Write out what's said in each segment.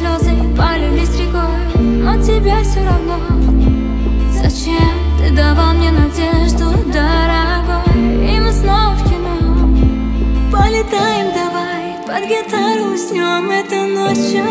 слезы полились рекой, но тебе все равно. Зачем ты давал мне надежду, дорогой? И мы снова в кино. Полетаем давай, под гитару уснем этой ночью.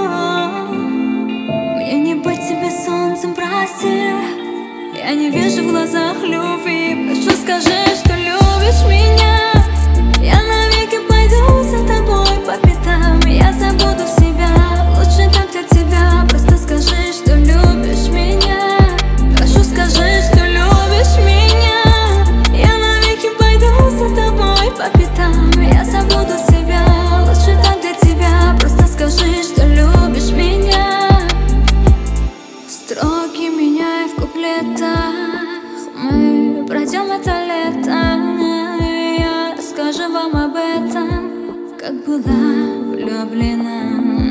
Мне не быть тебе солнцем, прости. Я не вижу в глазах любви. Прошу, скажи, что любишь меня. Я навеки пойду за тобой по пятам. Я забуду себя, лучше так для тебя. Просто скажи, что любишь меня. Прошу, скажи, что любишь меня. Я навеки пойду за тобой по пятам. Я забуду себя, лучше так для тебя. Просто скажи, что любишь меня. Строки меняй в куплетах. Мы пройдем это лето. Я расскажу вам об этом, как была влюблена.